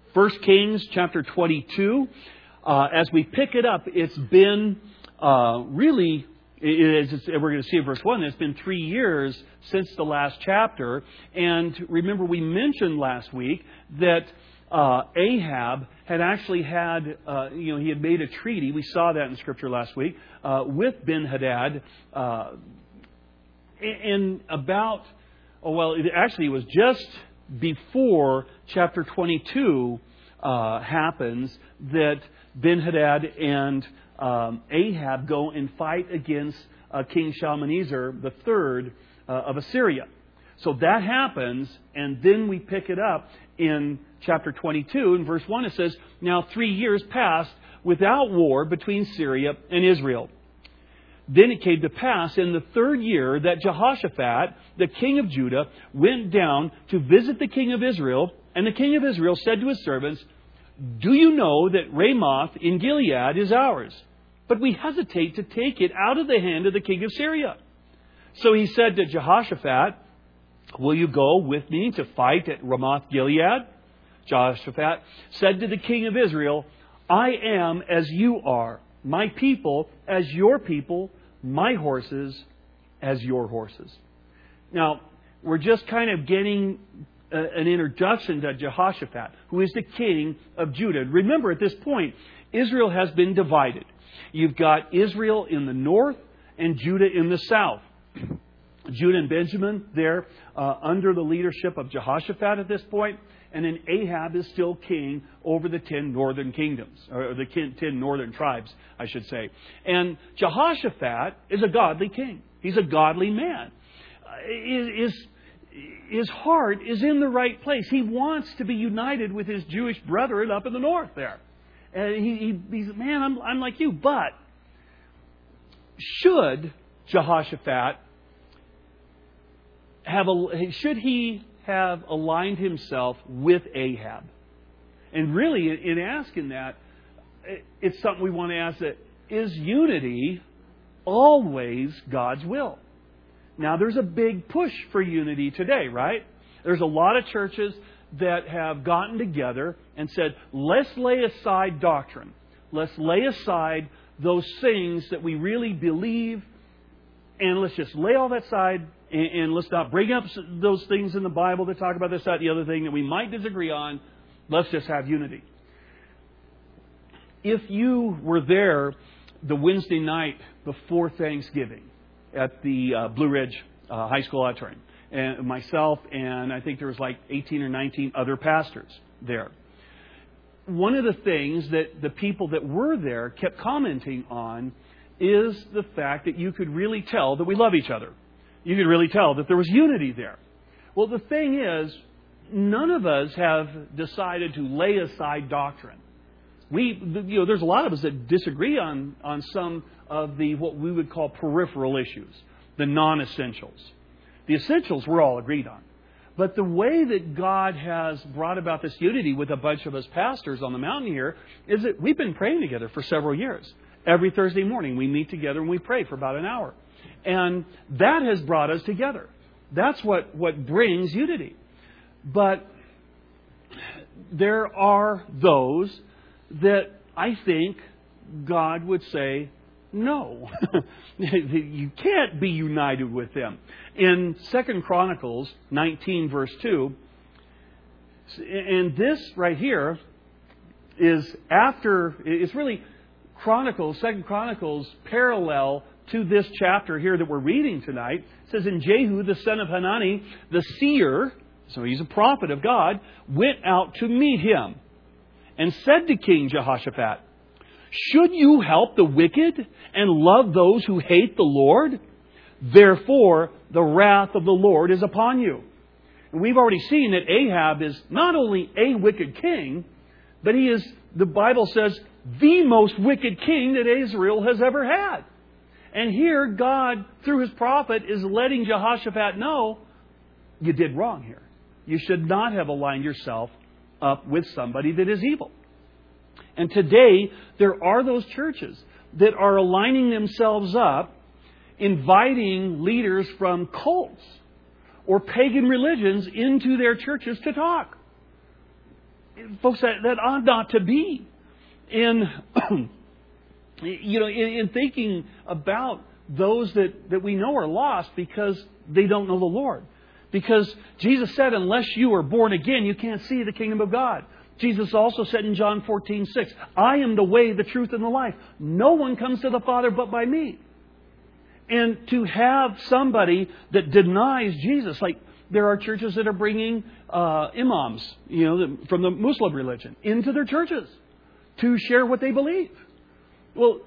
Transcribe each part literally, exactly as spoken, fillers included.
First Kings chapter twenty-two. Uh, as we pick it up, it's been uh, really, it is, we're going to see in verse one, it's been three years since the last chapter. And remember, we mentioned last week that uh, Ahab had actually had, uh, you know, he had made a treaty. We saw that in Scripture last week uh, with Ben-Hadad. Uh, and about, oh, well, it actually was just before chapter twenty-two uh, happens that Ben-Hadad and um, Ahab go and fight against uh, King Shalmaneser the third uh, of Assyria. So that happens, and then we pick it up in chapter twenty-two. In verse one it says, "Now three years passed without war between Syria and Israel. Then it came to pass in the third year that Jehoshaphat, the king of Judah, went down to visit the king of Israel. And the king of Israel said to his servants, 'Do you know that Ramoth in Gilead is ours? But we hesitate to take it out of the hand of the king of Syria.' So he said to Jehoshaphat, 'Will you go with me to fight at Ramoth Gilead?' Jehoshaphat said to the king of Israel, 'I am as you are, my people as your people, my horses as your horses.'" Now, we're just kind of getting a, an introduction to Jehoshaphat, who is the king of Judah. Remember, at this point, Israel has been divided. You've got Israel in the north and Judah in the south. Judah and Benjamin there uh, under the leadership of Jehoshaphat at this point. And then Ahab is still king over the ten northern kingdoms, or the ten northern tribes, I should say. And Jehoshaphat is a godly king. He's a godly man. His, his heart is in the right place. He wants to be united with his Jewish brethren up in the north there. And he, he, he's, man, I'm, I'm like you. But should Jehoshaphat have a, should he have aligned himself with Ahab? And really, in asking that, it's something we want to ask, that is unity always God's will? Now, there's a big push for unity today, right? There's a lot of churches that have gotten together and said, let's lay aside doctrine. Let's lay aside those things that we really believe, and let's just lay all that aside. And let's not bring up those things in the Bible that talk about this, that, the other thing that we might disagree on. Let's just have unity. If you were there the Wednesday night before Thanksgiving at the uh, Blue Ridge uh, High School Auditorium, and myself and I think there was like eighteen or nineteen other pastors there, one of the things that the people that were there kept commenting on is the fact that you could really tell that we love each other. You could really tell that there was unity there. Well, the thing is, none of us have decided to lay aside doctrine. We, you know, there's a lot of us that disagree on, on some of the, what we would call peripheral issues, the non-essentials. The essentials we're all agreed on. But the way that God has brought about this unity with a bunch of us pastors on the mountain here is that we've been praying together for several years. Every Thursday morning we meet together and we pray for about an hour. And that has brought us together. That's what, what brings unity. But there are those that I think God would say, no, you can't be united with them. In Second Chronicles nineteen, verse two, and this right here is after, it's really Chronicles, Second Chronicles parallel to this chapter here that we're reading tonight. It says, "And Jehu, the son of Hanani, the seer," so he's a prophet of God, "went out to meet him and said to King Jehoshaphat, 'Should you help the wicked and love those who hate the Lord? Therefore, the wrath of the Lord is upon you.'" And we've already seen that Ahab is not only a wicked king, but he is, the Bible says, the most wicked king that Israel has ever had. And here, God, through His prophet, is letting Jehoshaphat know, you did wrong here. You should not have aligned yourself up with somebody that is evil. And today, there are those churches that are aligning themselves up, inviting leaders from cults or pagan religions into their churches to talk. Folks, that, that ought not to be. And, you know, in, in thinking about those that, that we know are lost because they don't know the Lord. Because Jesus said, unless you are born again, you can't see the kingdom of God. Jesus also said in John fourteen six, I am the way, the truth, and the life. No one comes to the Father but by me. And to have somebody that denies Jesus, like there are churches that are bringing uh, imams, you know, from the Muslim religion into their churches to share what they believe. Well,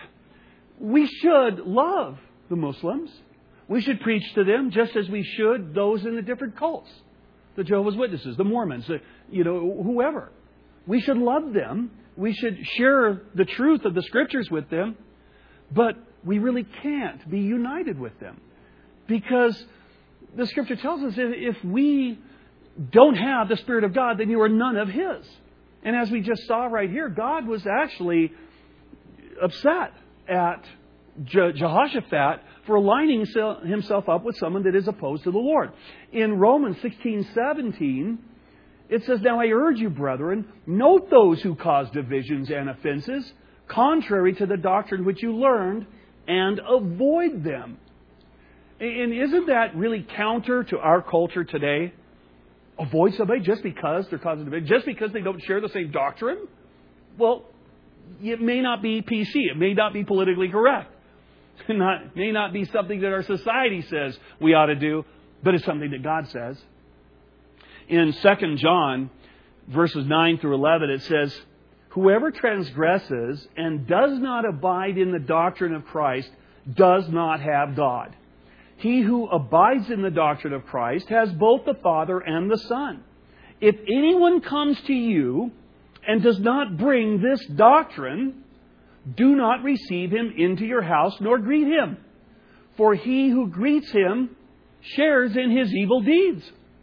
we should love the Muslims. We should preach to them just as we should those in the different cults. The Jehovah's Witnesses, the Mormons, the, you know, whoever. We should love them. We should share the truth of the Scriptures with them. But we really can't be united with them. Because the Scripture tells us that if we don't have the Spirit of God, then you are none of His. And as we just saw right here, God was actually upset at Je- Jehoshaphat for aligning himself up with someone that is opposed to the Lord. In Romans sixteen seventeen, it says, Now I urge you, brethren, note those who cause divisions and offenses, contrary to the doctrine which you learned, and avoid them. And isn't that really counter to our culture today? Avoid somebody just because they're causing division, just because they don't share the same doctrine? Well, it may not be P C. It may not be politically correct. It not, may not be something that our society says we ought to do, but it's something that God says. In Second John, verses nine through eleven, it says, Whoever transgresses and does not abide in the doctrine of Christ does not have God. He who abides in the doctrine of Christ has both the Father and the Son. If anyone comes to you and does not bring this doctrine, do not receive him into your house nor greet him. For he who greets him shares in his evil deeds.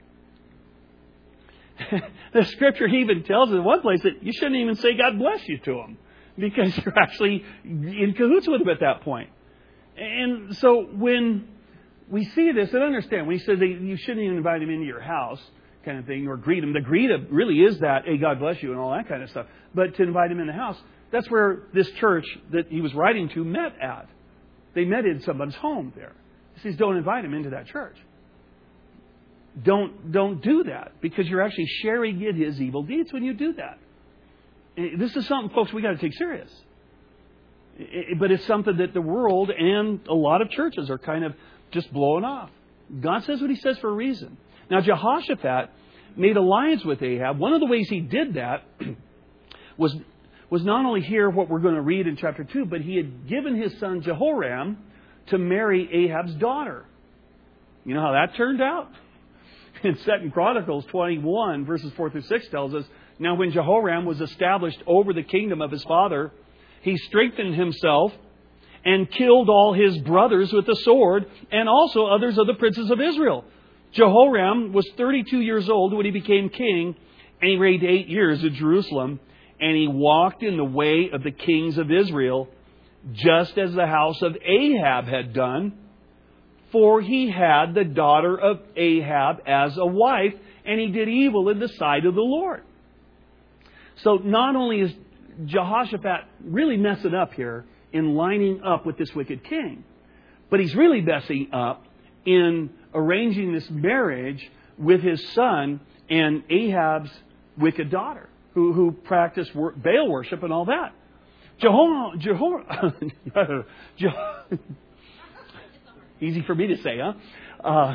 The Scripture even tells us in one place that you shouldn't even say God bless you to him, because you're actually in cahoots with him at that point. And so when we see this, and understand, when he says that you shouldn't even invite him into your house, kind of thing, or greet him. The greet really is that, hey, God bless you, and all that kind of stuff. But to invite him in the house, that's where this church that he was writing to met at. They met in someone's home there. He says, don't invite him into that church. Don't, don't do that, because you're actually sharing in his evil deeds when you do that. This is something, folks, we got to take serious. But it's something that the world and a lot of churches are kind of just blowing off. God says what He says for a reason. Now, Jehoshaphat made alliance with Ahab. One of the ways he did that was, was not only here what we're going to read in chapter two, but he had given his son Jehoram to marry Ahab's daughter. You know how that turned out? In Second Chronicles twenty-one, verses four through six tells us, Now when Jehoram was established over the kingdom of his father, he strengthened himself and killed all his brothers with the sword, and also others of the princes of Israel. Jehoram was thirty-two years old when he became king, and he reigned eight years in Jerusalem, and he walked in the way of the kings of Israel, just as the house of Ahab had done, for he had the daughter of Ahab as a wife, and he did evil in the sight of the Lord. So not only is Jehoshaphat really messing up here in lining up with this wicked king, but he's really messing up in arranging this marriage with his son and Ahab's wicked daughter, who, who practiced Baal worship and all that. Jehoram, Jehoram, Jeho- easy for me to say, huh? Uh,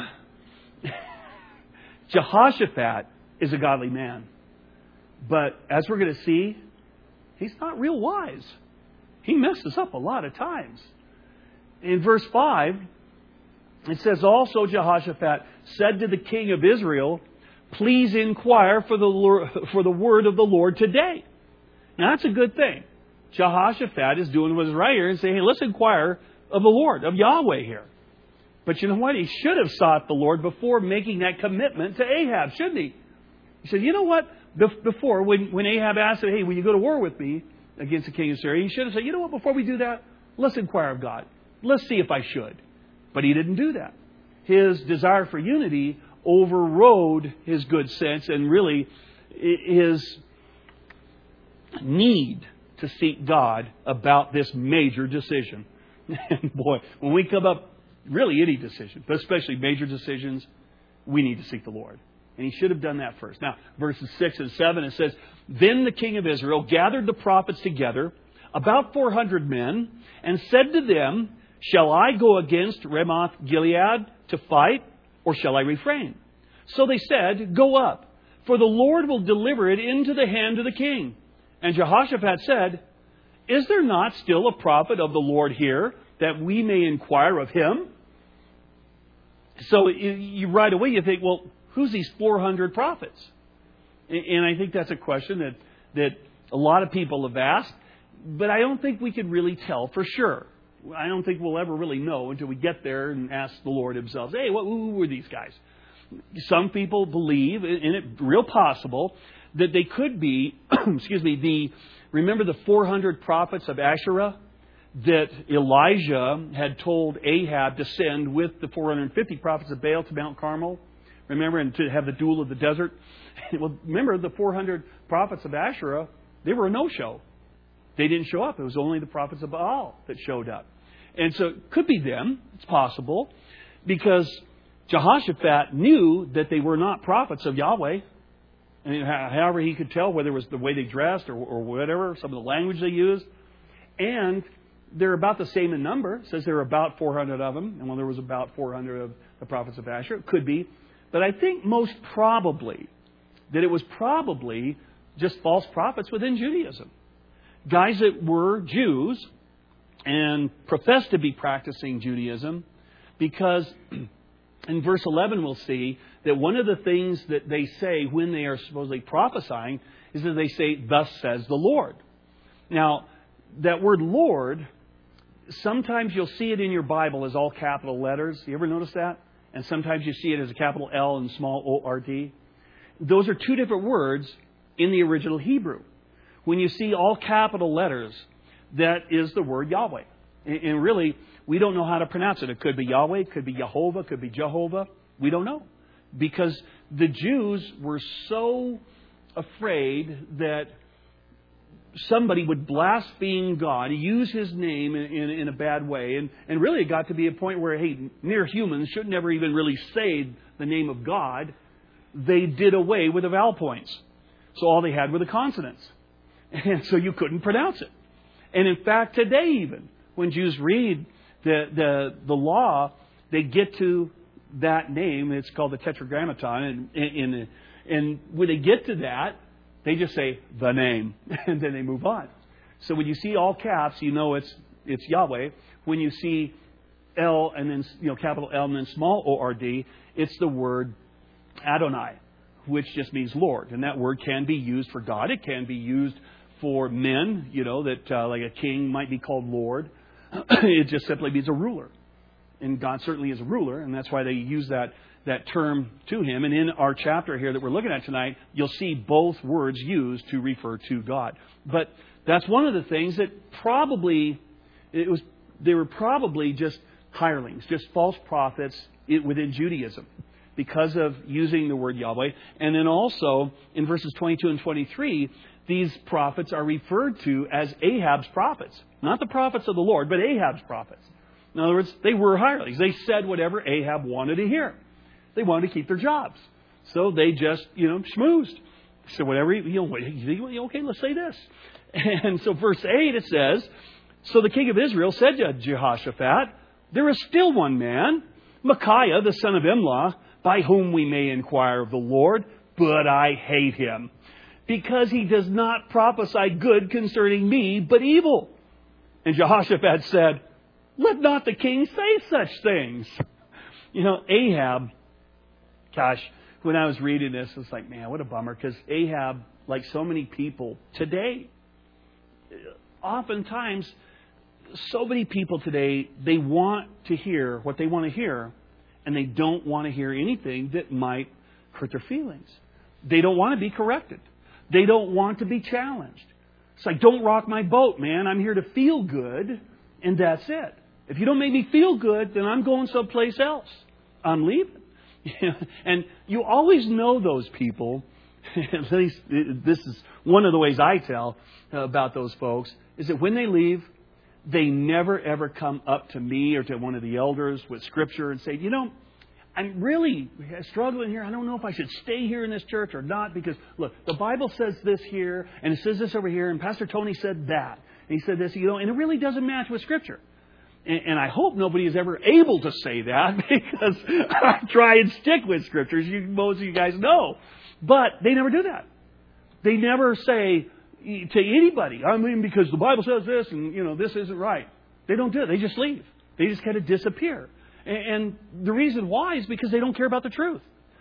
Jehoshaphat is a godly man. But as we're going to see, he's not real wise. He messes up a lot of times. In verse five, it says, Also Jehoshaphat said to the king of Israel, Please inquire for the Lord, for the word of the Lord today. Now that's a good thing. Jehoshaphat is doing what is right here and saying, hey, let's inquire of the Lord, of Yahweh here. But you know what? He should have sought the Lord before making that commitment to Ahab, shouldn't he? He said, you know what? Before, when, when Ahab asked him, hey, will you go to war with me against the king of Syria? He should have said, you know what? Before we do that, let's inquire of God. Let's see if I should. But he didn't do that. His desire for unity overrode his good sense and really his need to seek God about this major decision. And boy, when we come up, really any decision, but especially major decisions, we need to seek the Lord. And he should have done that first. Now, verses six and seven, it says, Then the king of Israel gathered the prophets together, about four hundred men, and said to them, Shall I go against Ramoth Gilead to fight, or shall I refrain? So they said, Go up, for the Lord will deliver it into the hand of the king. And Jehoshaphat said, Is there not still a prophet of the Lord here, that we may inquire of him? So you right away you think, well, who's these four hundred prophets? And I think that's a question that, that a lot of people have asked, but I don't think we can really tell for sure. I don't think we'll ever really know until we get there and ask the Lord himself, hey, what, who were these guys? Some people believe, and it real possible, that they could be, excuse me, the remember the four hundred prophets of Asherah that Elijah had told Ahab to send with the four hundred fifty prophets of Baal to Mount Carmel? Remember, and to have the duel of the desert? Well, remember, the four hundred prophets of Asherah, they were a no-show. They didn't show up. It was only the prophets of Baal that showed up. And so it could be them. It's possible. Because Jehoshaphat knew that they were not prophets of Yahweh. And however he could tell, whether it was the way they dressed or, or whatever, some of the language they used. And they're about the same in number. It says there were about four hundred of them. And when there was about four hundred of the prophets of Asher, it could be. But I think most probably that it was probably just false prophets within Judaism. Guys that were Jews and professed to be practicing Judaism, because in verse eleven we'll see that one of the things that they say when they are supposedly prophesying is that they say, Thus says the Lord. Now, that word Lord, sometimes you'll see it in your Bible as all capital letters. You ever notice that? And sometimes you see it as a capital L and small O R D. Those are two different words in the original Hebrew. When you see all capital letters, that is the word Yahweh. And really, we don't know how to pronounce it. It could be Yahweh, it could be Jehovah, it could be Jehovah. We don't know. Because the Jews were so afraid that somebody would blaspheme God, use His name in, in, in a bad way. And, and really it got to be a point where, hey, mere humans should never even really say the name of God. They did away with the vowel points. So all they had were the consonants. And so you couldn't pronounce it. And in fact, today even, when Jews read the, the, the law, they get to that name. It's called the Tetragrammaton. And, and, and when they get to that, they just say the name. And then they move on. So when you see all caps, you know it's it's Yahweh. When you see L and then, you know, capital L and then small O R D, it's the word Adonai, which just means Lord. And that word can be used for God. It can be used for men, you know, that uh, like a king might be called Lord. It just simply means a ruler. And God certainly is a ruler, and that's why they use that, that term to Him. And in our chapter here that we're looking at tonight, you'll see both words used to refer to God. But that's one of the things that probably, it was they were probably just hirelings, just false prophets within Judaism, because of using the word Yahweh. And then also, in verses twenty-two and twenty-three, these prophets are referred to as Ahab's prophets. Not the prophets of the Lord, but Ahab's prophets. In other words, they were hirelings. They said whatever Ahab wanted to hear. They wanted to keep their jobs. So they just, you know, schmoozed. So whatever, you know, okay, let's say this. And so verse eight, it says, So the king of Israel said to Jehoshaphat, There is still one man, Micaiah, the son of Imlah, by whom we may inquire of the Lord, but I hate him, because he does not prophesy good concerning me, but evil. And Jehoshaphat said, Let not the king say such things. You know, Ahab, gosh, when I was reading this, it's like, man, what a bummer. Because Ahab, like so many people today, oftentimes, so many people today, they want to hear what they want to hear, and they don't want to hear anything that might hurt their feelings. They don't want to be corrected. They don't want to be challenged. It's like, don't rock my boat, man. I'm here to feel good, and that's it. If you don't make me feel good, then I'm going someplace else. I'm leaving. And you always know those people at least this is one of the ways I tell about those folks, is that when they leave, they never ever come up to me or to one of the elders with Scripture and say, you know, I'm really struggling here. I don't know if I should stay here in this church or not because, look, the Bible says this here and it says this over here and Pastor Tony said that. And he said this, you know, and it really doesn't match with Scripture. And, and I hope nobody is ever able to say that because I try and stick with Scripture, as you, most of you guys know. But they never do that. They never say to anybody, I mean, because the Bible says this and, you know, this isn't right. They don't do it. They just leave. They just kind of disappear. And the reason why is because they don't care about the truth.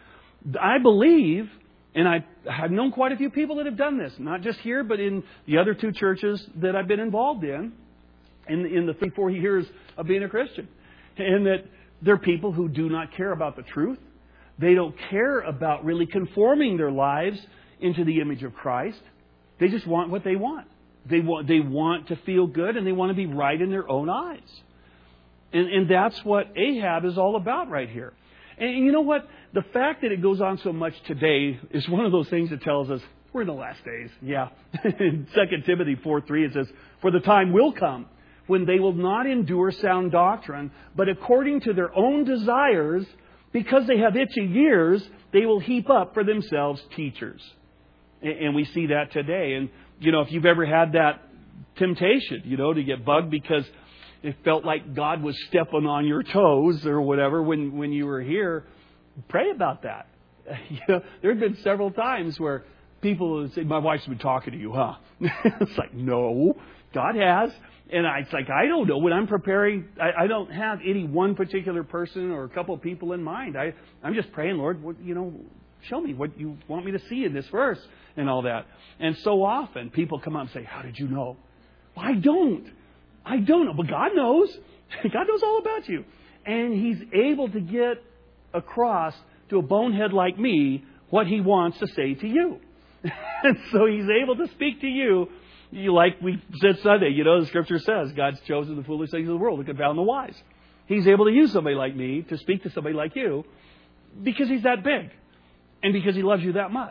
I believe, and I have known quite a few people that have done this, not just here, but in the other two churches that I've been involved in, in, in the three, four years of being a Christian. And that they're people who do not care about the truth. They don't care about really conforming their lives into the image of Christ. They just want what they want. They want, they want to feel good and they want to be right in their own eyes. And, and that's what Ahab is all about right here. And you know what? The fact that it goes on so much today is one of those things that tells us we're in the last days. Yeah. In Second Timothy four three it says, for the time will come when they will not endure sound doctrine, but according to their own desires, because they have itchy ears, they will heap up for themselves teachers. And, and we see that today. And, you know, if you've ever had that temptation, you know, to get bugged because it felt like God was stepping on your toes or whatever when, when you were here, pray about that. You know, there have been several times where people would say, my wife's been talking to you, huh? It's like, no, God has. And I, it's like, I don't know. When I'm preparing, I, I don't have any one particular person or a couple of people in mind. I, I'm just praying, Lord, what, you know, show me what you want me to see in this verse and all that. And so often people come up and say, how did you know? Well, I don't. I don't know, but God knows. God knows all about you. And He's able to get across to a bonehead like me what He wants to say to you. And so He's able to speak to you, you like we said Sunday. You know, the Scripture says, God's chosen the foolish things of the world to confound the wise. He's able to use somebody like me to speak to somebody like you because He's that big and because He loves you that much.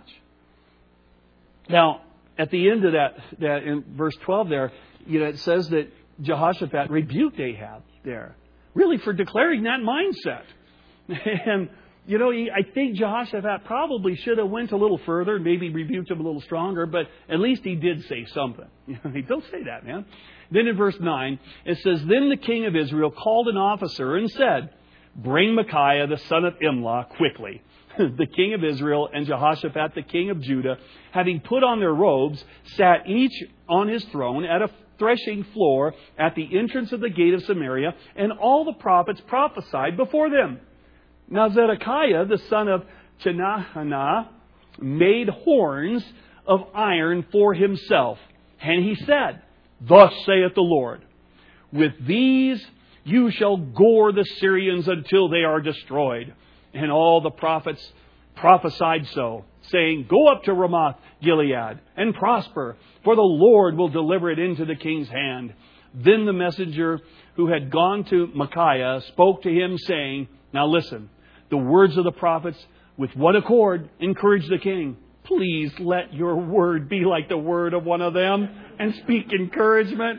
Now, at the end of that, that in verse twelve there, you know, it says that Jehoshaphat rebuked Ahab there, really for declaring that mindset. And, you know, he, I think Jehoshaphat probably should have went a little further, maybe rebuked him a little stronger, but at least he did say something. You know, don't say that, man. Then in verse nine, it says, then the king of Israel called an officer and said, bring Micaiah the son of Imlah quickly. The king of Israel and Jehoshaphat the king of Judah, having put on their robes, sat each on his throne at a threshing floor at the entrance of the gate of Samaria, and all the prophets prophesied before them. Now Zedekiah, the son of Chenaanah, made horns of iron for himself. And he said, thus saith the Lord, with these you shall gore the Syrians until they are destroyed. And all the prophets prophesied so, saying, go up to Ramoth Gilead and prosper, for the Lord will deliver it into the king's hand. Then the messenger who had gone to Micaiah spoke to him, saying, now listen, the words of the prophets with one accord encourage the king. Please let your word be like the word of one of them and speak encouragement.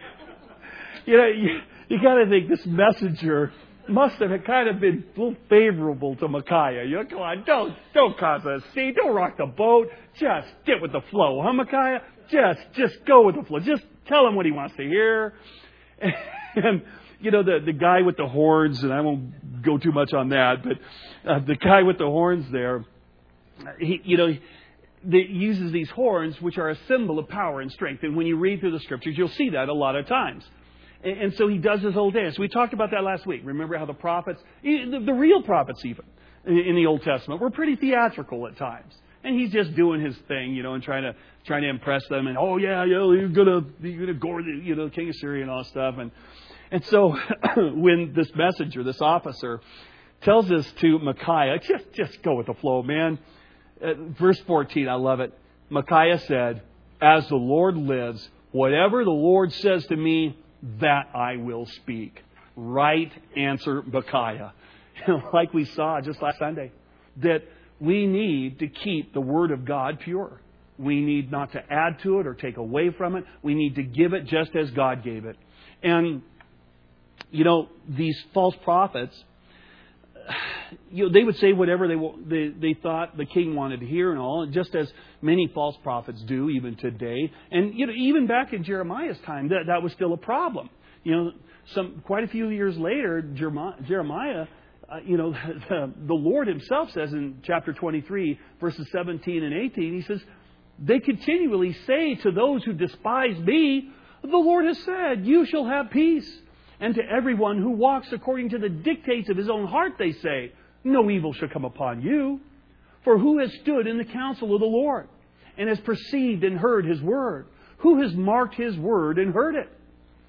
You know, you, you got to think this messenger must have kind of been a little favorable to Micaiah. You know, come on, don't, don't cause a scene. Don't rock the boat. Just get with the flow, huh, Micaiah? Just, just go with the flow. Just tell him what he wants to hear. And, and you know, the, the guy with the horns, and I won't go too much on that, but uh, the guy with the horns there, he, you know, he uses these horns, which are a symbol of power and strength. And when you read through the Scriptures, you'll see that a lot of times. And so he does his whole dance. We talked about that last week. Remember how the prophets, the real prophets even, in the Old Testament, were pretty theatrical at times. And he's just doing his thing, you know, and trying to trying to impress them. And, oh, yeah, you know, you're going to you're gonna gore the, you know, the king of Syria and all that stuff. And, and so when this messenger, this officer, tells this to Micaiah, just, just go with the flow, man. Uh, verse fourteen, I love it. Micaiah said, as the Lord lives, whatever the Lord says to me, that I will speak. Right answer, Micaiah. Like we saw just last Sunday, that we need to keep the Word of God pure. We need not to add to it or take away from it. We need to give it just as God gave it. And, you know, these false prophets, you know, they would say whatever they, they they thought the king wanted to hear and all, just as many false prophets do even today. And, you know, even back in Jeremiah's time, that, that was still a problem. You know, some quite a few years later, Jeremiah, uh, you know, the, the Lord Himself says in chapter twenty-three, verses seventeen and eighteen, He says, they continually say to those who despise me, the Lord has said, you shall have peace. And to everyone who walks according to the dictates of his own heart, they say, no evil shall come upon you. For who has stood in the counsel of the Lord and has perceived and heard His word? Who has marked His word and heard it?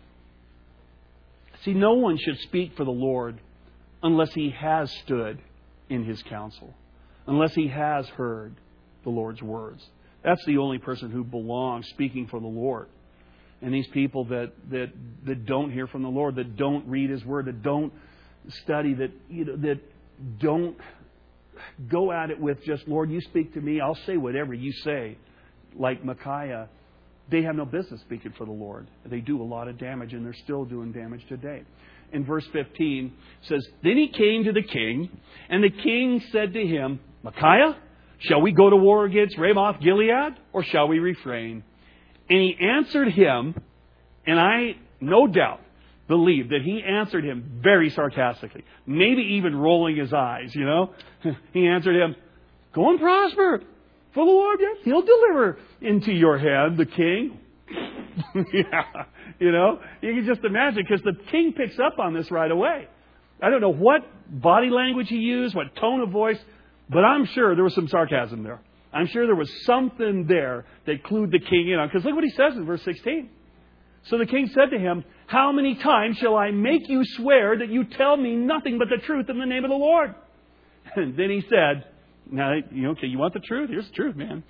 See, no one should speak for the Lord unless he has stood in His counsel, unless he has heard the Lord's words. That's the only person who belongs speaking for the Lord. And these people that, that that don't hear from the Lord, that don't read His Word, that don't study, that you know, that don't go at it with just, Lord, you speak to me, I'll say whatever you say, like Micaiah, they have no business speaking for the Lord. They do a lot of damage, and they're still doing damage today. In verse fifteen, it says, then he came to the king, and the king said to him, Micaiah, shall we go to war against Ramoth Gilead, or shall we refrain? And he answered him, and I, no doubt, believe that he answered him very sarcastically, maybe even rolling his eyes, you know. He answered him, go and prosper, for the Lord, yes, He'll deliver into your hand the king. Yeah, you know, you can just imagine, because the king picks up on this right away. I don't know what body language he used, what tone of voice, but I'm sure there was some sarcasm there. I'm sure there was something there that clued the king in on. Because look what he says in verse sixteen. So the king said to him, how many times shall I make you swear that you tell me nothing but the truth in the name of the Lord? And then he said, now, you know, okay, you want the truth? Here's the truth, man.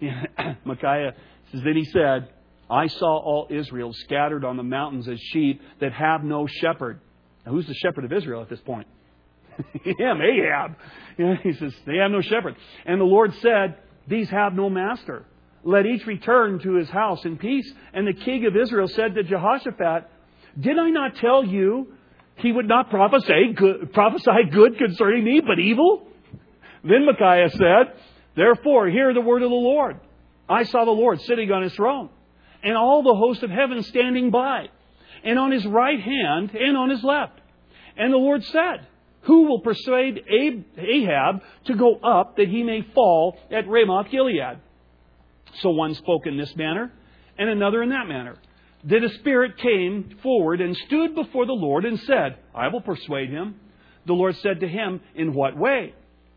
Micaiah says, then he said, I saw all Israel scattered on the mountains as sheep that have no shepherd. Now, who's the shepherd of Israel at this point? Him, Ahab. You know, he says, they have no shepherd. And the Lord said, these have no master. Let each return to his house in peace. And the king of Israel said to Jehoshaphat, did I not tell you he would not prophesy good, prophesy good concerning me, but evil? Then Micaiah said, therefore, hear the word of the Lord. I saw the Lord sitting on His throne, and all the host of heaven standing by, and on His right hand and on His left. And the Lord said, who will persuade Ahab to go up that he may fall at Ramoth Gilead? So one spoke in this manner, and another in that manner. Then a spirit came forward and stood before the Lord and said, I will persuade him. The Lord said to him, in what way?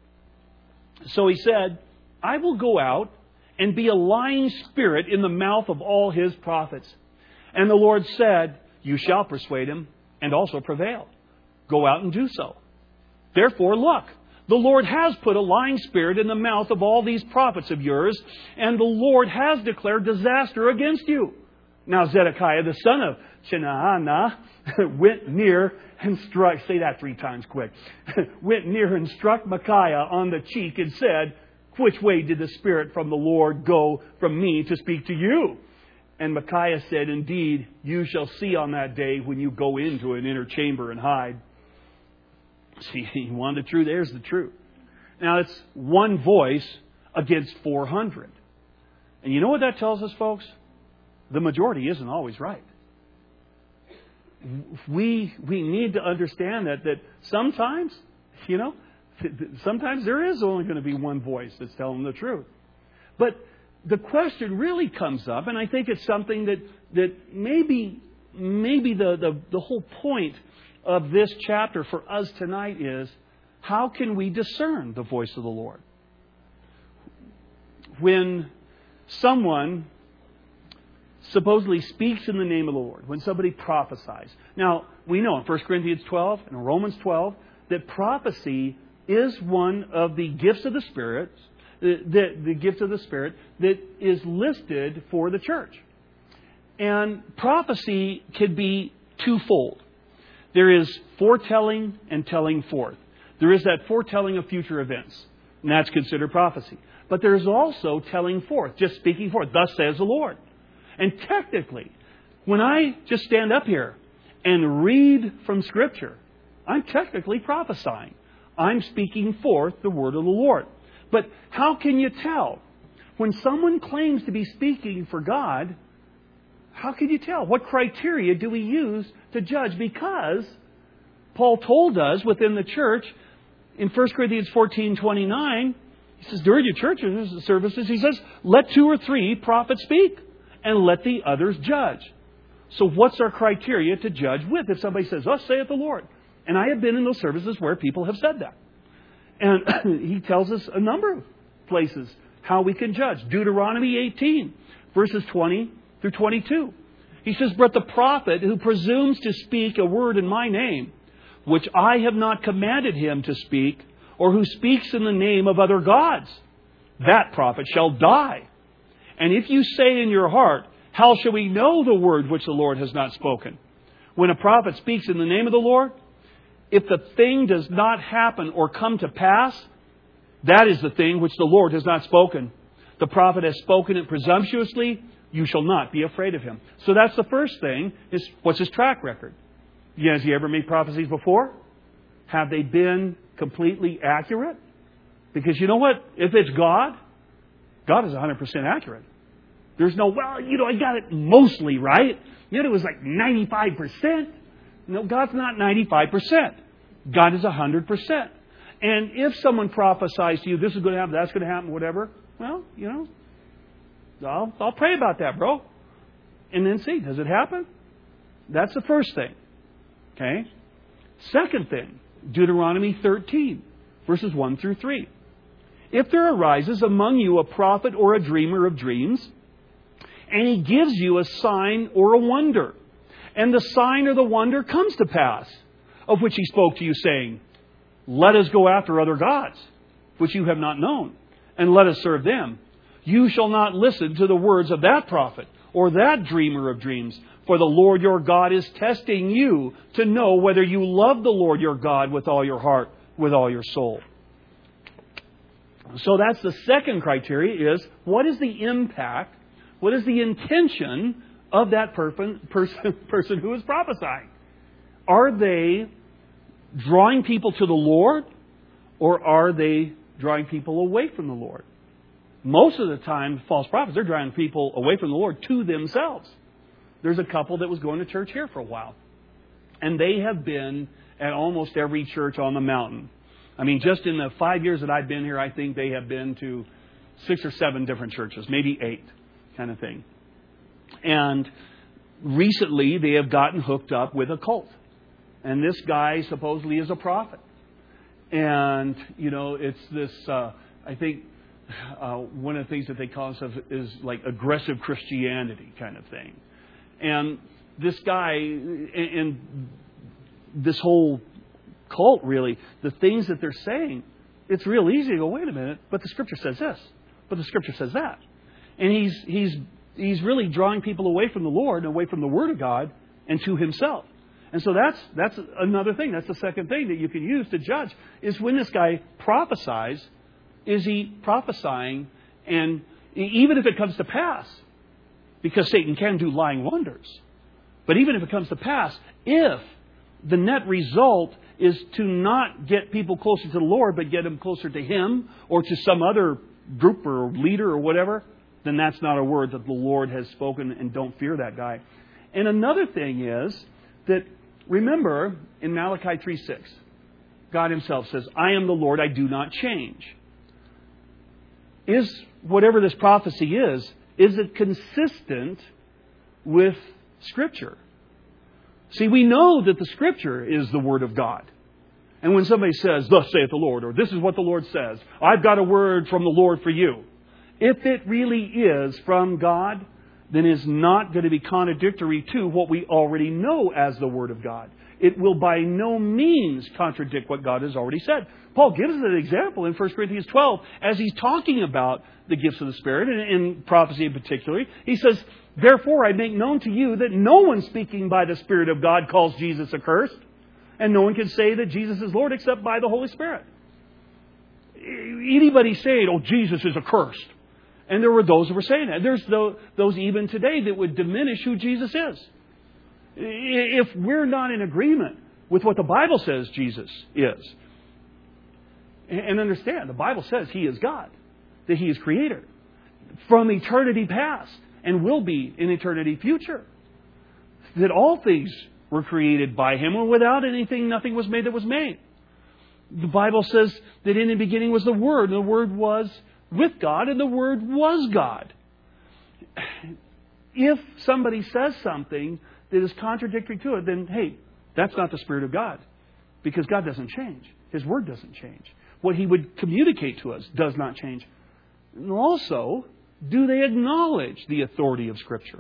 So he said, I will go out and be a lying spirit in the mouth of all his prophets. And the Lord said, you shall persuade him and also prevail. Go out and do so. Therefore, look, the Lord has put a lying spirit in the mouth of all these prophets of yours, and the Lord has declared disaster against you. Now Zedekiah, the son of Chenaanah, went near and struck, say that three times quick, went near and struck Micaiah on the cheek and said, which way did the Spirit from the Lord go from me to speak to you? And Micaiah said, indeed, you shall see on that day when you go into an inner chamber and hide. See, you want the truth? There's the truth. Now, it's one voice against four hundred. And you know what that tells us, folks? The majority isn't always right. We we need to understand that, that sometimes, you know, sometimes there is only going to be one voice that's telling the truth. But the question really comes up, and I think it's something that, that maybe, maybe the, the, the whole point of this chapter for us tonight is, how can we discern the voice of the Lord? When someone supposedly speaks in the name of the Lord, when somebody prophesies. Now, we know in First Corinthians twelve and Romans twelve that prophecy is one of the gifts of the Spirit, the, the, the gift of the Spirit that is listed for the church. And prophecy can be twofold. There is foretelling and telling forth. There is that foretelling of future events. And that's considered prophecy. But there's also telling forth, just speaking forth, thus says the Lord. And technically, when I just stand up here and read from Scripture, I'm technically prophesying. I'm speaking forth the word of the Lord. But how can you tell? When someone claims to be speaking for God, how can you tell? What criteria do we use to judge? Because Paul told us within the church in First Corinthians fourteen twenty-nine, he says, during your church services, he says, let two or three prophets speak and let the others judge. So what's our criteria to judge with? If somebody says, thus saith the Lord. And I have been in those services where people have said that. And he tells us a number of places how we can judge. Deuteronomy eighteen, verses twenty through twenty-two. He says, but the prophet who presumes to speak a word in my name, which I have not commanded him to speak, or who speaks in the name of other gods, that prophet shall die. And if you say in your heart, how shall we know the word which the Lord has not spoken? When a prophet speaks in the name of the Lord, if the thing does not happen or come to pass, that is the thing which the Lord has not spoken. The prophet has spoken it presumptuously. You shall not be afraid of him. So that's the first thing, is what's his track record? Has he ever made prophecies before? Have they been completely accurate? Because you know what? If it's God, God is one hundred percent accurate. There's no, well, you know, I got it mostly right. You know, it was like ninety-five percent. No, God's not ninety-five percent. God is one hundred percent. And if someone prophesies to you, this is going to happen, that's going to happen, whatever, well, you know, I'll, I'll pray about that, bro. And then see, does it happen? That's the first thing. Okay? Second thing, Deuteronomy thirteen, verses one through three. If there arises among you a prophet or a dreamer of dreams, and he gives you a sign or a wonder, and the sign or the wonder comes to pass, of which he spoke to you, saying, let us go after other gods, which you have not known, and let us serve them. You shall not listen to the words of that prophet or that dreamer of dreams, for the Lord your God is testing you to know whether you love the Lord your God with all your heart, with all your soul. So that's the second criteria, is what is the impact, what is the intention of that person, person, person who is prophesying? Are they drawing people to the Lord, or are they drawing people away from the Lord? Most of the time, false prophets, they're drawing people away from the Lord to themselves. There's a couple that was going to church here for a while, and they have been at almost every church on the mountain. I mean, just in the five years that I've been here, I think they have been to six or seven different churches, maybe eight, kind of thing. And recently, they have gotten hooked up with a cult. And this guy supposedly is a prophet. And, you know, it's this, uh, I think, uh, one of the things that they call themselves is like aggressive Christianity kind of thing. And this guy, and, and this whole cult, really, the things that they're saying, it's real easy to go, wait a minute, but the Scripture says this, but the Scripture says that. And he's he's he's really drawing people away from the Lord, away from the Word of God, and to himself. And so that's that's another thing. That's the second thing that you can use to judge, is when this guy prophesies, is he prophesying, and even if it comes to pass, because Satan can do lying wonders, but even if it comes to pass, if the net result is to not get people closer to the Lord, but get them closer to Him or to some other group or leader or whatever, then that's not a word that the Lord has spoken, and don't fear that guy. And another thing is that, remember, in Malachi three six, God Himself says, I am the Lord, I do not change. Is whatever this prophecy is, is it consistent with Scripture? See, we know that the Scripture is the Word of God. And when somebody says, thus saith the Lord, or this is what the Lord says, I've got a word from the Lord for you. If it really is from God, then it's not going to be contradictory to what we already know as the Word of God. It will by no means contradict what God has already said. Paul gives us an example in First Corinthians twelve as he's talking about the gifts of the Spirit, and in prophecy in particular. He says, therefore I make known to you that no one speaking by the Spirit of God calls Jesus accursed, and no one can say that Jesus is Lord except by the Holy Spirit. anybody saying, oh, Jesus is accursed. And there were those who were saying that. There's those even today that would diminish who Jesus is. If we're not in agreement with what the Bible says Jesus is. And understand, the Bible says He is God. That He is Creator. From eternity past and will be in eternity future. That all things were created by Him, and without anything, nothing was made that was made. The Bible says that in the beginning was the Word, and the Word was with God, and the Word was God. If somebody says something that is contradictory to it, then, hey, that's not the Spirit of God. Because God doesn't change. His Word doesn't change. What He would communicate to us does not change. And also, do they acknowledge the authority of Scripture?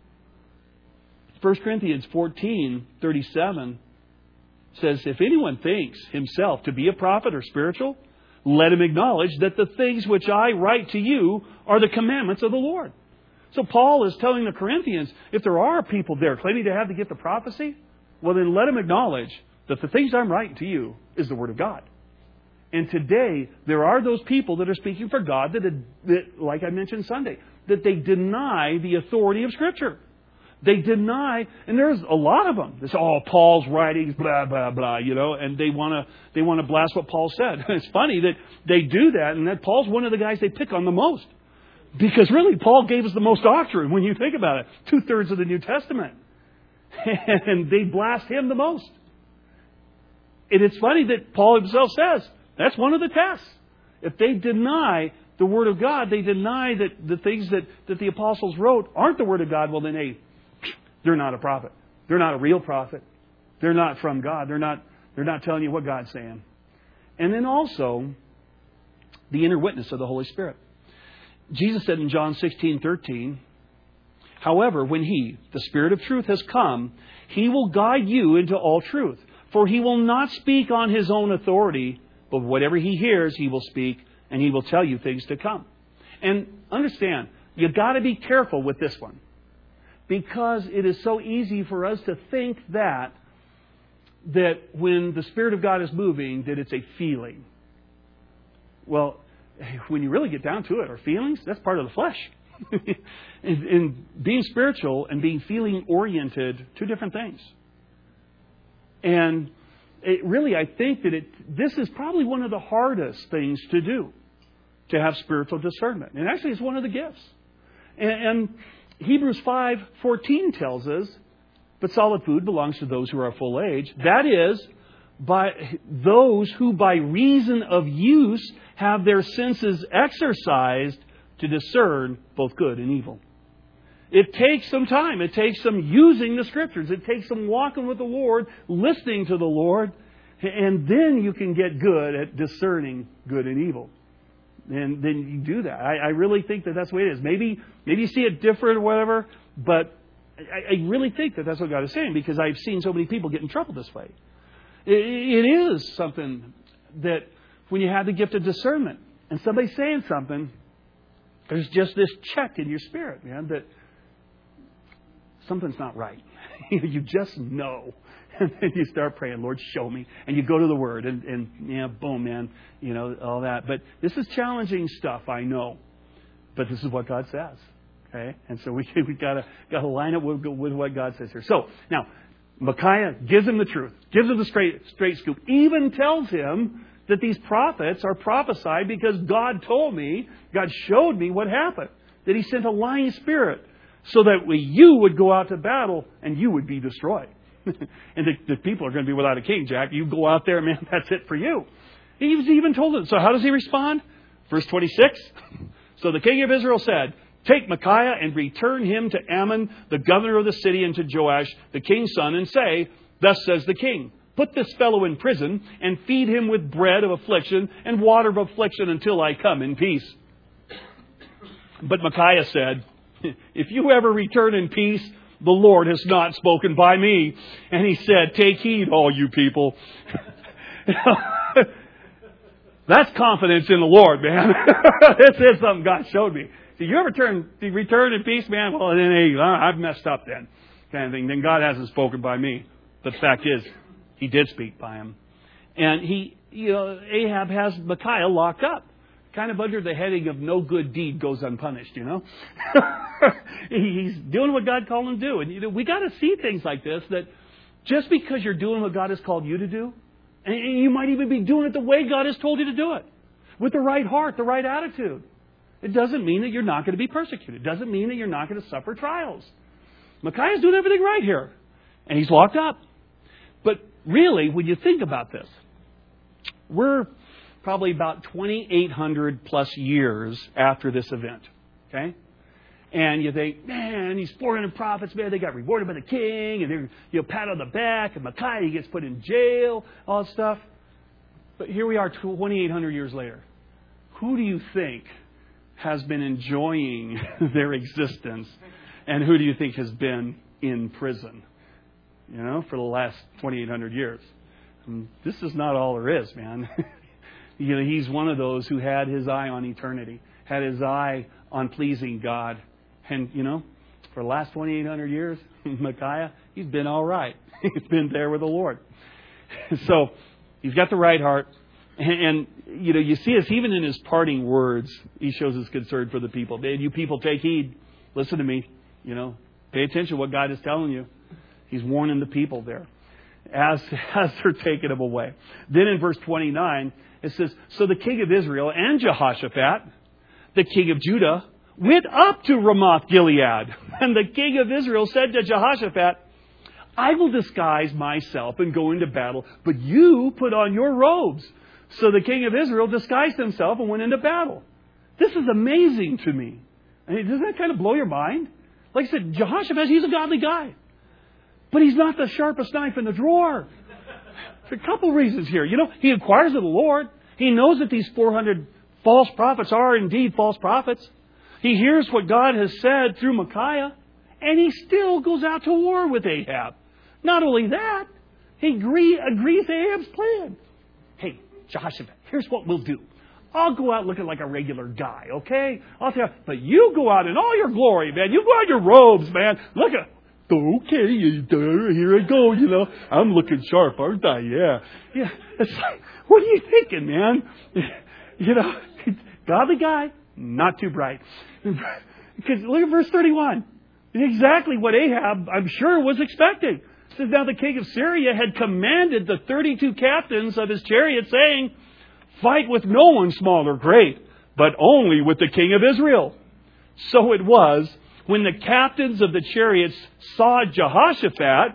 First Corinthians fourteen thirty-seven says, if anyone thinks himself to be a prophet or spiritual, let him acknowledge that the things which I write to you are the commandments of the Lord. So Paul is telling the Corinthians, if there are people there claiming to have the gift of prophecy, well then let them acknowledge that the things I'm writing to you is the Word of God. And today, there are those people that are speaking for God that, that, like I mentioned Sunday, that they deny the authority of Scripture. They deny, and there's a lot of them. It's all Paul's writings, blah, blah, blah, you know, and they want to they want to blast what Paul said. It's funny that they do that, and that Paul's one of the guys they pick on the most. Because really, Paul gave us the most doctrine when you think about it. Two-thirds of the New Testament. And they blast him the most. And it's funny that Paul himself says, that's one of the tests. If they deny the Word of God, they deny that the things that, that the apostles wrote aren't the Word of God, well then, hey, they're not a prophet. They're not a real prophet. They're not from God. They're not, they're not telling you what God's saying. And then also, the inner witness of the Holy Spirit. Jesus said in John sixteen thirteen, however, when He, the Spirit of truth, has come, He will guide you into all truth. For He will not speak on His own authority, but whatever He hears, He will speak, and He will tell you things to come. And understand, you've got to be careful with this one. Because it is so easy for us to think that, that when the Spirit of God is moving, that it's a feeling. Well, when you really get down to it, our feelings, that's part of the flesh. and, and being spiritual and being feeling-oriented, two different things. And it really, I think that it, this is probably one of the hardest things to do, to have spiritual discernment. And actually, it's one of the gifts. And, and Hebrews five fourteen tells us, but solid food belongs to those who are full age. That is, by those who by reason of use have their senses exercised to discern both good and evil. It takes some time. It takes some using the Scriptures. It takes some walking with the Lord, listening to the Lord, and then you can get good at discerning good and evil. And then you do that. I, I really think that that's the way it is. Maybe maybe you see it different or whatever, but I, I really think that that's what God is saying, because I've seen so many people get in trouble this way. It, it is something that when you have the gift of discernment and somebody's saying something, there's just this check in your spirit, man, that something's not right. You just know. And then you start praying, Lord, show me. And you go to the Word and, and yeah, boom, man, you know, all that. But this is challenging stuff, I know. But this is what God says. Okay? And so we we gotta gotta line up with, with what God says here. So now, Micaiah gives him the truth, gives him the straight straight scoop, even tells him that these prophets are prophesied because God told me, God showed me what happened. That He sent a lying spirit so that we, you would go out to battle and you would be destroyed. And the, the people are going to be without a king, Jack. You go out there, man, that's it for you. He's even told them. So how does he respond? Verse twenty-six. So the king of Israel said, take Micaiah and return him to Ammon, the governor of the city, and to Joash, the king's son, and say, thus says the king, put this fellow in prison and feed him with bread of affliction and water of affliction until I come in peace. But Micaiah said, if you ever return in peace, the Lord has not spoken by me. And he said, take heed, all you people. That's confidence in the Lord, man. This is something God showed me. Do you ever turn, return in peace, man? Well, then hey, I've messed up then. Kind of thing. Then God hasn't spoken by me. But the fact is, He did speak by him. And he, you know, Ahab has Micaiah locked up, kind of under the heading of no good deed goes unpunished, you know. He's doing what God called him to do. And you know, we got to see things like this, that just because you're doing what God has called you to do, and you might even be doing it the way God has told you to do it, with the right heart, the right attitude, it doesn't mean that you're not going to be persecuted. It doesn't mean that you're not going to suffer trials. Micaiah's doing everything right here, and he's locked up. But really, when you think about this, we're probably about twenty-eight hundred plus years after this event. Okay? And you think, man, these four hundred prophets, man, they got rewarded by the king, and they're, you know, pat on the back, and Micaiah gets put in jail, all that stuff. But here we are twenty-eight hundred years later. Who do you think has been enjoying their existence, and who do you think has been in prison, you know, for the last twenty-eight hundred years? And this is not all there is, man. You know, he's one of those who had his eye on eternity, had his eye on pleasing God. And, you know, for the last twenty-eight hundred years, Micaiah, he's been all right. He's been there with the Lord. So he's got the right heart. And, and, you know, you see us even in his parting words, he shows his concern for the people. Man, you people take heed. Listen to me. You know, pay attention to what God is telling you. He's warning the people there as, as they're taking him away. Then in verse twenty-nine, it says, so the king of Israel and Jehoshaphat, the king of Judah, went up to Ramoth Gilead. And the king of Israel said to Jehoshaphat, I will disguise myself and go into battle, but you put on your robes. So the king of Israel disguised himself and went into battle. This is amazing to me. I mean, doesn't that kind of blow your mind? Like I said, Jehoshaphat, he's a godly guy. But he's not the sharpest knife in the drawer. There's a couple reasons here. You know, he inquires of the Lord. He knows that these four hundred false prophets are indeed false prophets. He hears what God has said through Micaiah. And he still goes out to war with Ahab. Not only that, he agree, agrees to Ahab's plan. Hey, Jehoshaphat, here's what we'll do. I'll go out looking like a regular guy, okay? I'll tell you, but you go out in all your glory, man. You go out in your robes, man. Look at, okay, here I go, you know. I'm looking sharp, aren't I? Yeah. Yeah. It's like, what are you thinking, man? You know, godly guy, not too bright. Because look at verse thirty-one. Exactly what Ahab, I'm sure, was expecting. It says, now the king of Syria had commanded the thirty-two captains of his chariot, saying, fight with no one small or great, but only with the king of Israel. So it was, when the captains of the chariots saw Jehoshaphat,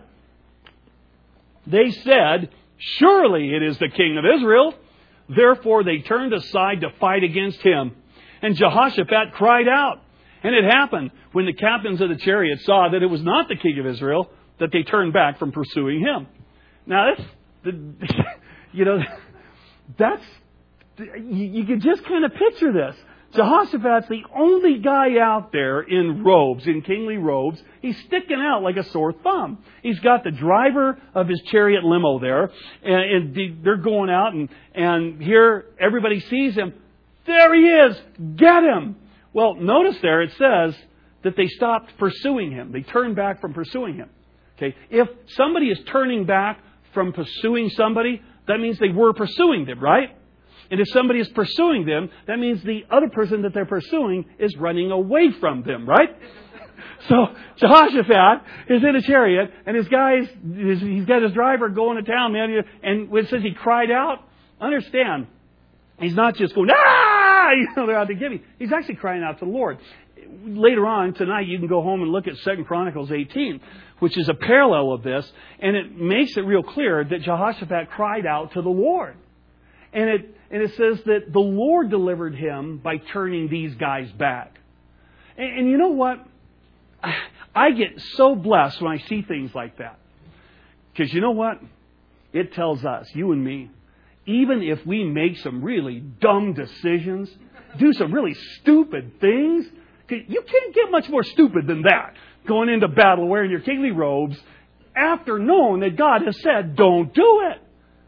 they said, surely it is the king of Israel. Therefore they turned aside to fight against him. And Jehoshaphat cried out. And it happened, when the captains of the chariots saw that it was not the king of Israel, that they turned back from pursuing him. Now, that's, the, you know, that's, you, you can just kind of picture this. Jehoshaphat's the only guy out there in robes, in kingly robes. He's sticking out like a sore thumb. He's got the driver of his chariot limo there, and, and they're going out, and, and here everybody sees him. There he is! Get him! Well, notice there it says that they stopped pursuing him. They turned back from pursuing him. Okay, if somebody is turning back from pursuing somebody, that means they were pursuing them, right? And if somebody is pursuing them, that means the other person that they're pursuing is running away from them, right? So Jehoshaphat is in a chariot, and his guys, he's got his driver going to town, man. And when it says he cried out, understand, he's not just going, ah, you know, they're out to get me. He's actually crying out to the Lord. Later on tonight, you can go home and look at Second Chronicles eighteen, which is a parallel of this, and it makes it real clear that Jehoshaphat cried out to the Lord. And it and it says that the Lord delivered him by turning these guys back. And, and you know what? I, I get so blessed when I see things like that. Because you know what? It tells us, you and me, even if we make some really dumb decisions, do some really stupid things, you can't get much more stupid than that. Going into battle wearing your kingly robes after knowing that God has said, don't do it.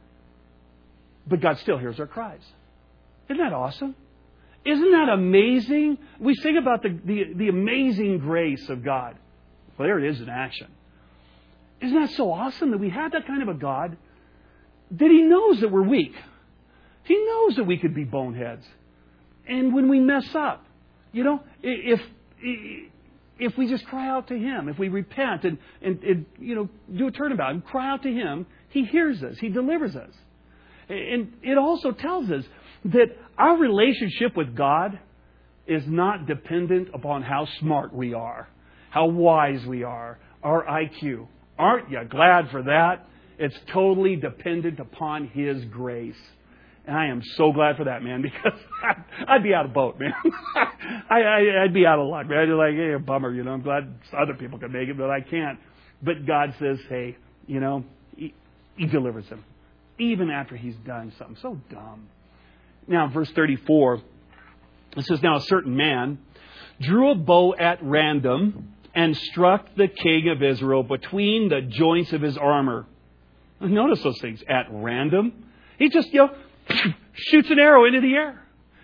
But God still hears our cries. Isn't that awesome? Isn't that amazing? We sing about the, the, the amazing grace of God. Well, there it is in action. Isn't that so awesome that we have that kind of a God that He knows that we're weak. He knows that we could be boneheads. And when we mess up, you know, if if we just cry out to Him, if we repent and, and, and you know, do a turnabout and cry out to Him, He hears us. He delivers us. And it also tells us that our relationship with God is not dependent upon how smart we are, how wise we are, our I Q. Aren't you glad for that? It's totally dependent upon His grace. And I am so glad for that, man, because I'd be out of boat, man. I, I, I'd be out of luck, man. I'd be like, hey, a bummer, you know. I'm glad other people can make it, but I can't. But God says, hey, you know, He, he delivers him, even after he's done something so dumb. Now, verse thirty-four, it says, now a certain man drew a bow at random and struck the king of Israel between the joints of his armor. Notice those things, at random. He just, you know, shoots an arrow into the air.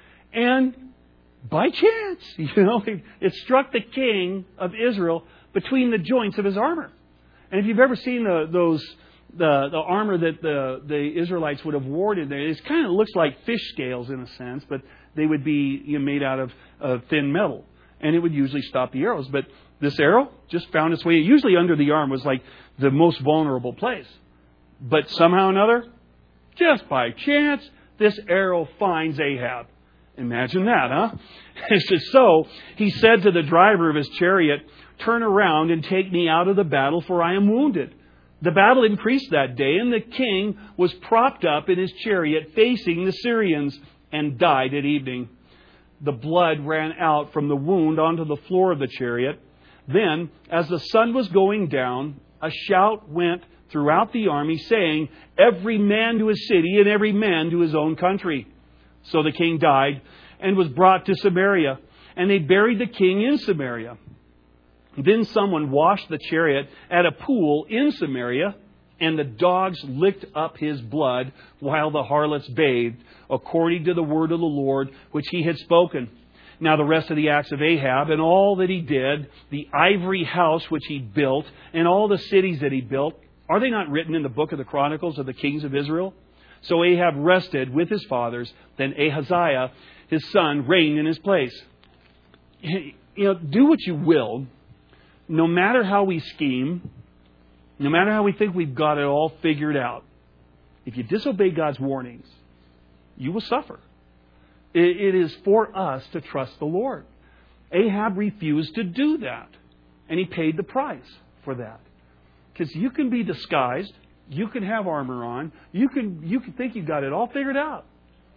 And by chance, you know, it struck the king of Israel between the joints of his armor. And if you've ever seen the, those the the armor that the, the Israelites would have worn in there, it kind of looks like fish scales in a sense, but they would be, you know, made out of, of thin metal. And it would usually stop the arrows. But this arrow just found its way. Usually under the arm was like the most vulnerable place. But somehow or another, just by chance, this arrow finds Ahab. Imagine that, huh? It says, so he said to the driver of his chariot, turn around and take me out of the battle, for I am wounded. The battle increased that day, and the king was propped up in his chariot facing the Syrians and died at evening. The blood ran out from the wound onto the floor of the chariot. Then, as the sun was going down, a shout went throughout the army, saying, every man to his city and every man to his own country. So the king died and was brought to Samaria, and they buried the king in Samaria. Then someone washed the chariot at a pool in Samaria, and the dogs licked up his blood while the harlots bathed, according to the word of the Lord, which he had spoken. Now the rest of the acts of Ahab and all that he did, the ivory house which he built, and all the cities that he built, are they not written in the book of the Chronicles of the kings of Israel? So Ahab rested with his fathers. Then Ahaziah, his son, reigned in his place. You know, do what you will. No matter how we scheme, no matter how we think we've got it all figured out, if you disobey God's warnings, you will suffer. It is for us to trust the Lord. Ahab refused to do that, and he paid the price for that. Because you can be disguised, you can have armor on, you can you can think you've got it all figured out.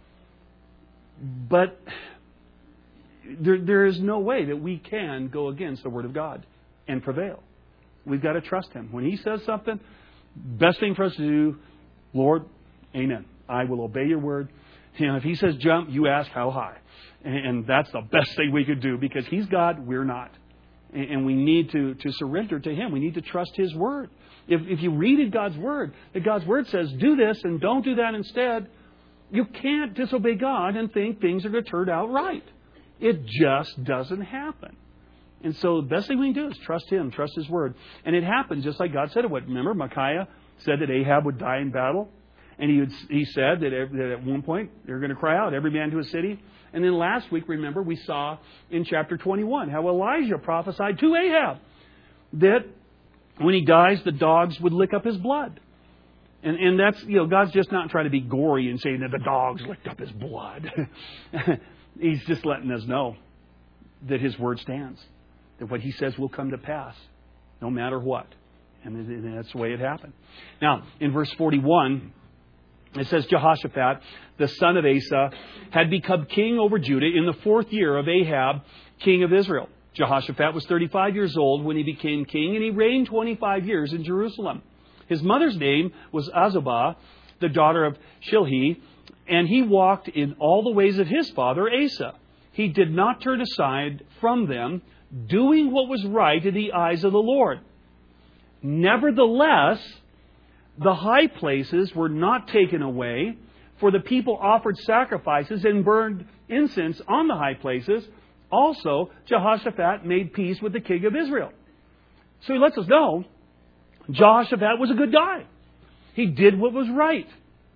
But there, there is no way that we can go against the Word of God and prevail. We've got to trust Him. When He says something, best thing for us to do, Lord, amen. I will obey your word. You know, if He says jump, you ask how high. And that's the best thing we could do, because He's God, we're not. And we need to, to surrender to Him. We need to trust His Word. If, if you read in God's Word, that God's Word says, do this and don't do that instead, you can't disobey God and think things are going to turn out right. It just doesn't happen. And so the best thing we can do is trust Him, trust His Word. And it happened just like God said it would. Remember, Micaiah said that Ahab would die in battle. And he, would, he said that, that at one point they were going to cry out, every man to his city. And then last week, remember, we saw in chapter twenty-one how Elijah prophesied to Ahab that when he dies, the dogs would lick up his blood. And, and that's, you know, God's just not trying to be gory and saying that the dogs licked up his blood. He's just letting us know that His Word stands, that what He says will come to pass, no matter what. And that's the way it happened. Now, in verse forty-one, it says, Jehoshaphat, the son of Asa, had become king over Judah in the fourth year of Ahab, king of Israel. Jehoshaphat was thirty-five years old when he became king, and he reigned twenty-five years in Jerusalem. His mother's name was Azubah, the daughter of Shilhi, and he walked in all the ways of his father Asa. He did not turn aside from them, doing what was right in the eyes of the Lord. Nevertheless, the high places were not taken away, for the people offered sacrifices and burned incense on the high places. Also, Jehoshaphat made peace with the king of Israel. So he lets us know Jehoshaphat was a good guy. He did what was right.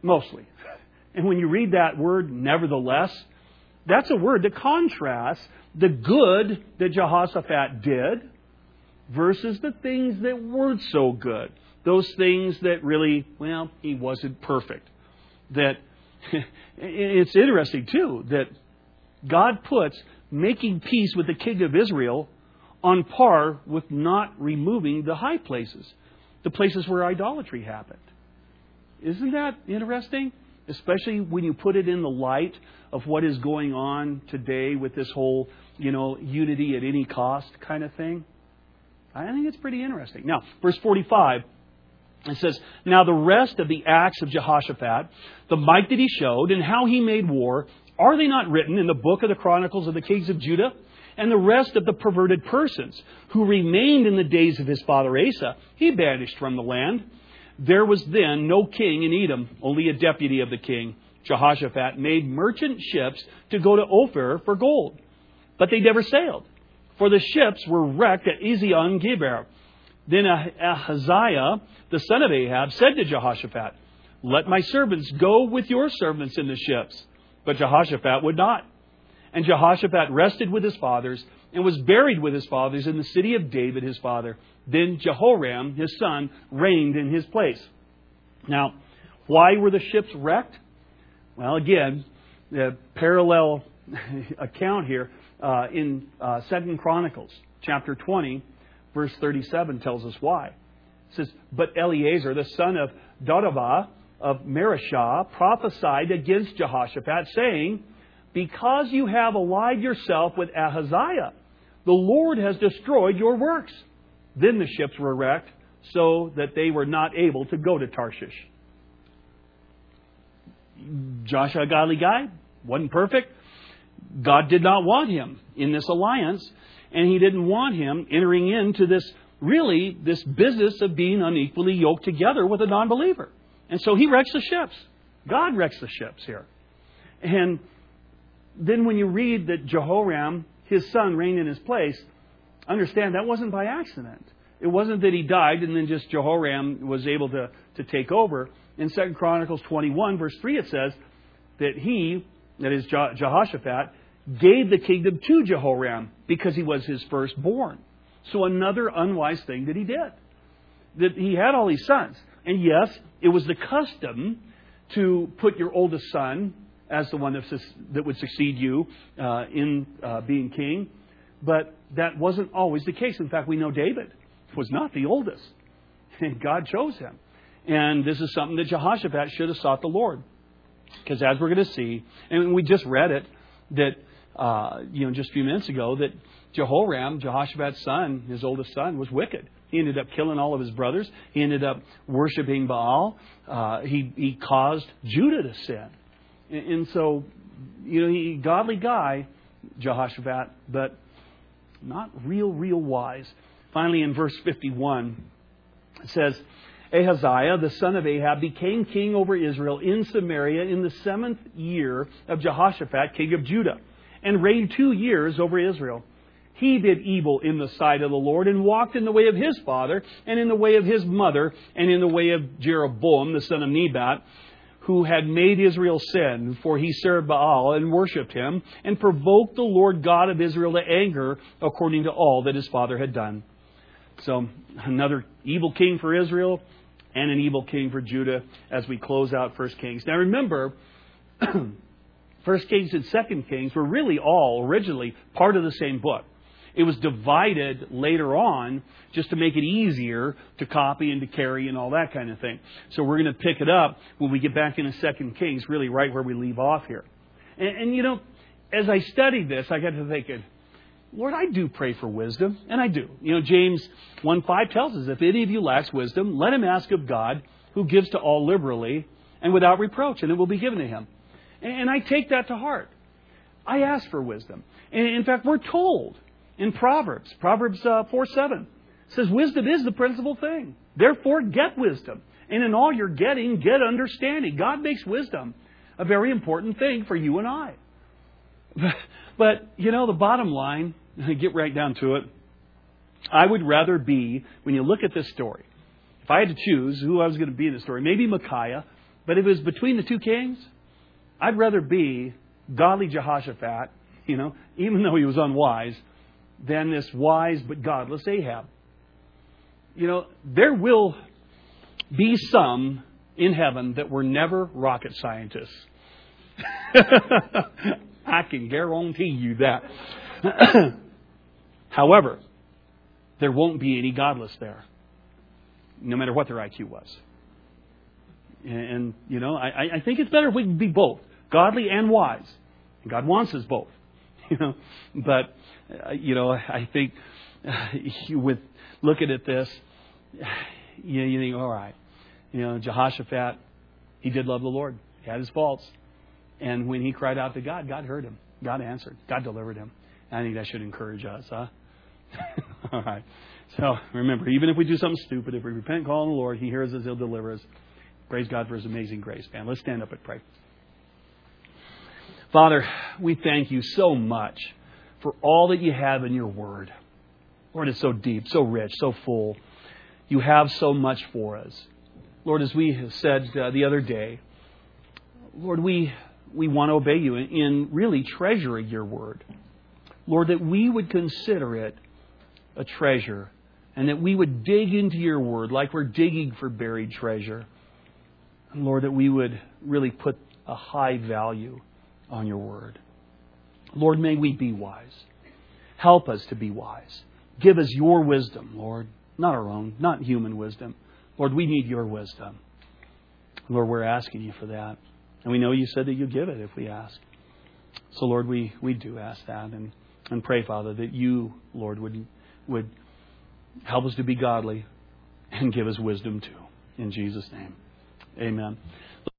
Mostly. And when you read that word, nevertheless, that's a word that contrasts the good that Jehoshaphat did versus the things that weren't so good. Those things that really, well, he wasn't perfect. That it's interesting, too, that God puts making peace with the king of Israel on par with not removing the high places, the places where idolatry happened. Isn't that interesting? Especially when you put it in the light of what is going on today with this whole, you know, unity at any cost kind of thing. I think it's pretty interesting. Now, verse forty-five, it says, "Now the rest of the acts of Jehoshaphat, the might that he showed, and how he made war, are they not written in the book of the Chronicles of the kings of Judah? And the rest of the perverted persons who remained in the days of his father Asa, he banished from the land. There was then no king in Edom, only a deputy of the king. Jehoshaphat made merchant ships to go to Ophir for gold. But they never sailed, for the ships were wrecked at Ezion Geber. Then Ahaziah, the son of Ahab, said to Jehoshaphat, 'Let my servants go with your servants in the ships.' But Jehoshaphat would not. And Jehoshaphat rested with his fathers and was buried with his fathers in the city of David his father. Then Jehoram, his son, reigned in his place." Now, why were the ships wrecked? Well, again, the parallel account here uh, in uh, Second Chronicles, chapter twenty, verse thirty-seven tells us why. It says, "But Eleazar, the son of Dodavah of Mareshah, prophesied against Jehoshaphat, saying, 'Because you have allied yourself with Ahaziah, the Lord has destroyed your works.' Then the ships were wrecked, so that they were not able to go to Tarshish." Joshua, a godly guy, wasn't perfect. God did not want him in this alliance, and He didn't want him entering into this, really, this business of being unequally yoked together with a non-believer. And so He wrecks the ships. God wrecks the ships here. And then when you read that Jehoram, his son, reigned in his place, understand that wasn't by accident. It wasn't that he died and then just Jehoram was able to, to take over. In Second Chronicles twenty-one, verse three, it says that he, that is Jehoshaphat, gave the kingdom to Jehoram because he was his firstborn. So another unwise thing that he did. That he had all these sons. And yes, it was the custom to put your oldest son as the one that would succeed you uh, in uh, being king. But that wasn't always the case. In fact, we know David was not the oldest. And God chose him. And this is something that Jehoshaphat should have sought the Lord. Because as we're going to see, and we just read it, that, uh, you know, just a few minutes ago, that Jehoram, Jehoshaphat's son, his oldest son, was wicked. He ended up killing all of his brothers. He ended up worshiping Baal. Uh, he, he caused Judah to sin. And, and so, you know, he godly guy, Jehoshaphat, but not real, real wise. Finally, in verse fifty-one, it says, "Ahaziah, the son of Ahab, became king over Israel in Samaria in the seventh year of Jehoshaphat, king of Judah, and reigned two years over Israel. He did evil in the sight of the Lord and walked in the way of his father and in the way of his mother and in the way of Jeroboam, the son of Nebat, who had made Israel sin, for he served Baal and worshipped him and provoked the Lord God of Israel to anger according to all that his father had done." So another evil king for Israel and an evil king for Judah as we close out First Kings. Now remember, First Kings and Second Kings were really all originally part of the same book. It was divided later on just to make it easier to copy and to carry and all that kind of thing. So we're going to pick it up when we get back into Second Kings, really right where we leave off here. And, and you know, as I studied this, I got to thinking, Lord, I do pray for wisdom, and I do. You know, James one five tells us, "If any of you lacks wisdom, let him ask of God, who gives to all liberally and without reproach, and it will be given to him." And I take that to heart. I ask for wisdom. And in fact, we're told in Proverbs, Proverbs uh, four seven, says, "Wisdom is the principal thing. Therefore, get wisdom. And in all you're getting, get understanding." God makes wisdom a very important thing for you and I. But, you know, the bottom line, get right down to it, I would rather be, when you look at this story, if I had to choose who I was going to be in the story, maybe Micaiah, But if it was between the two kings, I'd rather be godly Jehoshaphat, you know, even though he was unwise, than this wise but godless Ahab. You know, there will be some in heaven that were never rocket scientists. I can guarantee you that. However, there won't be any godless there, no matter what their I Q was. And, and you know, I, I think it's better if we can be both, godly and wise. And God wants us both. You know, but uh, you know, I think uh, with looking at this, you, you think, all right, you know, Jehoshaphat, he did love the Lord. He had his faults. And when he cried out to God, God heard him. God answered. God delivered him. And I think that should encourage us, huh? All right. So remember, even if we do something stupid, if we repent and call on the Lord, He hears us, He'll deliver us. Praise God for His amazing grace, man. Let's stand up and pray. Father, we thank You so much for all that You have in Your Word. Lord, it's so deep, so rich, so full. You have so much for us. Lord, as we said uh, the other day, Lord, we we want to obey You in, in really treasuring Your Word. Lord, that we would consider it a treasure and that we would dig into Your Word like we're digging for buried treasure. And Lord, that we would really put a high value on Your Word. Lord, may we be wise. Help us to be wise. Give us Your wisdom, Lord, not our own, not human wisdom. Lord, we need Your wisdom. Lord, we're asking You for that. And we know You said that You give it if we ask. So, Lord, we, we do ask that and, and pray, Father, that You, Lord, would, would help us to be godly and give us wisdom too. In Jesus' name, amen.